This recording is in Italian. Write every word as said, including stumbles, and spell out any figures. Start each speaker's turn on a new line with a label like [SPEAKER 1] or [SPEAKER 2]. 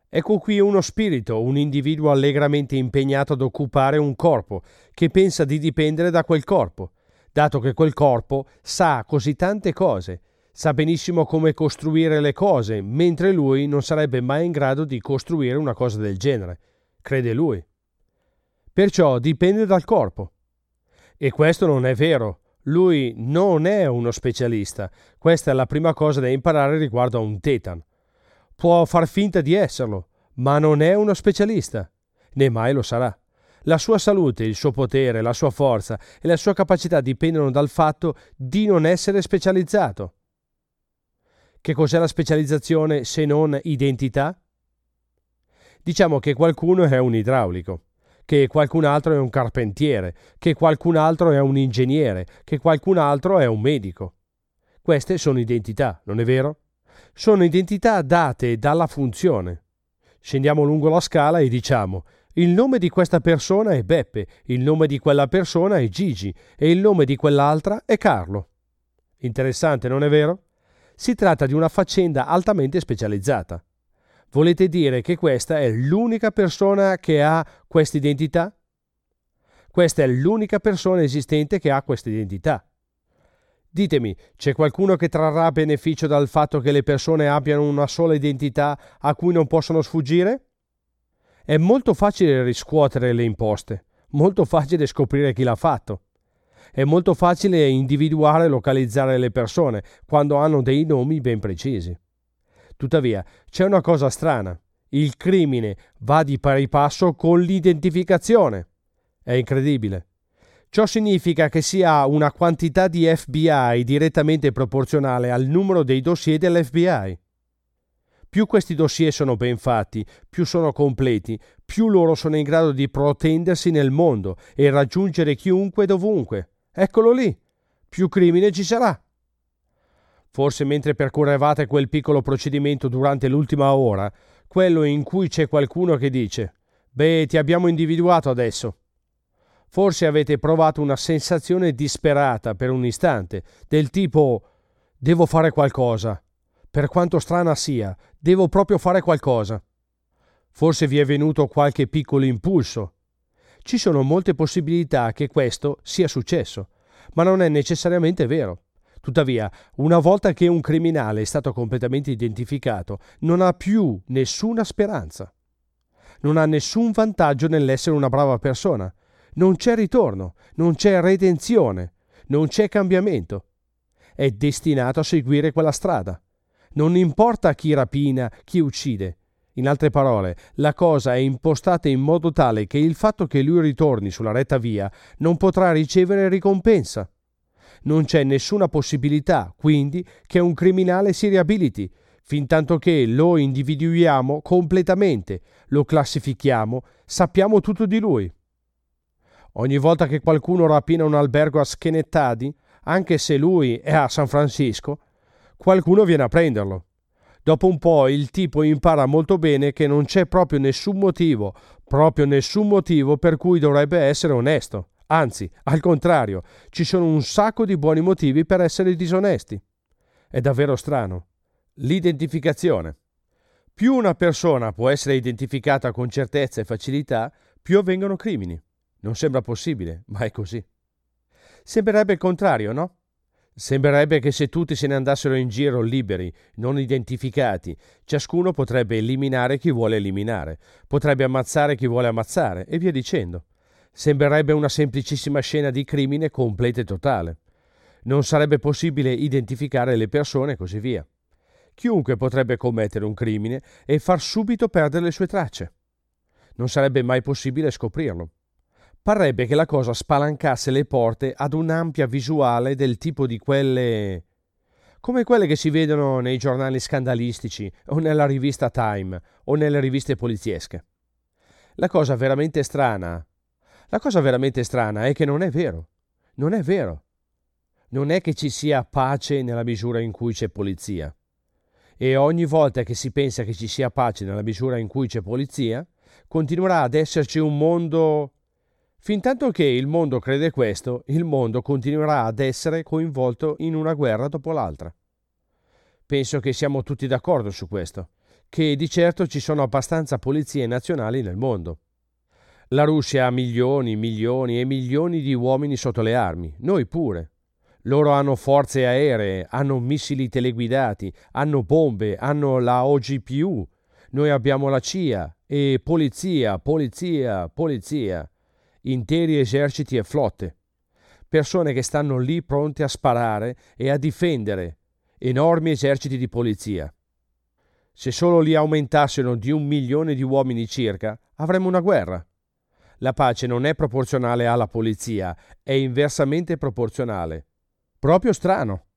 [SPEAKER 1] Ecco qui uno spirito, un individuo allegramente impegnato ad occupare un corpo, che pensa di dipendere da quel corpo, dato che quel corpo sa così tante cose, sa benissimo come costruire le cose, mentre lui non sarebbe mai in grado di costruire una cosa del genere, crede lui. Perciò dipende dal corpo. E questo non è vero. Lui non è uno specialista. Questa è la prima cosa da imparare riguardo a un Tetan. Può far finta di esserlo, ma non è uno specialista, né mai lo sarà. La sua salute, il suo potere, la sua forza e la sua capacità dipendono dal fatto di non essere specializzato. Che cos'è la specializzazione se non identità? Diciamo che qualcuno è un idraulico, che qualcun altro è un carpentiere, che qualcun altro è un ingegnere, che qualcun altro è un medico. Queste sono identità, non è vero? Sono identità date dalla funzione. Scendiamo lungo la scala e diciamo: il nome di questa persona è Beppe, il nome di quella persona è Gigi e il nome di quell'altra è Carlo. Interessante, non è vero? Si tratta di una faccenda altamente specializzata. Volete dire che questa è l'unica persona che ha questa identità? Questa è l'unica persona esistente che ha questa identità. Ditemi, c'è qualcuno che trarrà beneficio dal fatto che le persone abbiano una sola identità a cui non possono sfuggire? È molto facile riscuotere le imposte, molto facile scoprire chi l'ha fatto. È molto facile individuare e localizzare le persone quando hanno dei nomi ben precisi. Tuttavia, c'è una cosa strana. Il crimine va di pari passo con l'identificazione. È incredibile. Ciò significa che si ha una quantità di F B I direttamente proporzionale al numero dei dossier dell'F B I. Più questi dossier sono ben fatti, più sono completi, più loro sono in grado di protendersi nel mondo e raggiungere chiunque dovunque. Eccolo lì. Più crimine ci sarà. Forse mentre percorrevate quel piccolo procedimento durante l'ultima ora, quello in cui c'è qualcuno che dice: «Beh, ti abbiamo individuato adesso». Forse avete provato una sensazione disperata per un istante, del tipo: «Devo fare qualcosa. Per quanto strana sia, devo proprio fare qualcosa». Forse vi è venuto qualche piccolo impulso. Ci sono molte possibilità che questo sia successo, ma non è necessariamente vero. Tuttavia, una volta che un criminale è stato completamente identificato, non ha più nessuna speranza. Non ha nessun vantaggio nell'essere una brava persona. Non c'è ritorno, non c'è redenzione, non c'è cambiamento. È destinato a seguire quella strada. Non importa chi rapina, chi uccide. In altre parole, la cosa è impostata in modo tale che il fatto che lui ritorni sulla retta via non potrà ricevere ricompensa. Non c'è nessuna possibilità, quindi, che un criminale si riabiliti, fintanto che lo individuiamo completamente, lo classifichiamo, sappiamo tutto di lui. Ogni volta che qualcuno rapina un albergo a Schenectady, anche se lui è a San Francisco, qualcuno viene a prenderlo. Dopo un po' il tipo impara molto bene che non c'è proprio nessun motivo, proprio nessun motivo per cui dovrebbe essere onesto. Anzi, al contrario, ci sono un sacco di buoni motivi per essere disonesti. È davvero strano. L'identificazione. Più una persona può essere identificata con certezza e facilità, più avvengono crimini. Non sembra possibile, ma è così. Sembrerebbe il contrario, no? Sembrerebbe che se tutti se ne andassero in giro liberi, non identificati, ciascuno potrebbe eliminare chi vuole eliminare, potrebbe ammazzare chi vuole ammazzare, e via dicendo. Sembrerebbe una semplicissima scena di crimine completa e totale. Non sarebbe possibile identificare le persone e così via. Chiunque potrebbe commettere un crimine e far subito perdere le sue tracce. Non sarebbe mai possibile scoprirlo. Parrebbe che la cosa spalancasse le porte ad un'ampia visuale del tipo di quelle... come quelle che si vedono nei giornali scandalistici o nella rivista Time o nelle riviste poliziesche. La cosa veramente strana, la cosa veramente strana è che non è vero. Non è vero. Non è che ci sia pace nella misura in cui c'è polizia. E ogni volta che si pensa che ci sia pace nella misura in cui c'è polizia, continuerà ad esserci un mondo... Fintanto che il mondo crede questo, il mondo continuerà ad essere coinvolto in una guerra dopo l'altra. Penso che siamo tutti d'accordo su questo, che di certo ci sono abbastanza polizie nazionali nel mondo. La Russia ha milioni, milioni e milioni di uomini sotto le armi, noi pure. Loro hanno forze aeree, hanno missili teleguidati, hanno bombe, hanno la O G P U. Noi abbiamo la C I A e polizia, polizia, polizia. Interi eserciti e flotte. Persone che stanno lì pronte a sparare e a difendere. Enormi eserciti di polizia. Se solo li aumentassero di un milione di uomini circa, avremmo una guerra. La pace non è proporzionale alla polizia, è inversamente proporzionale. Proprio strano.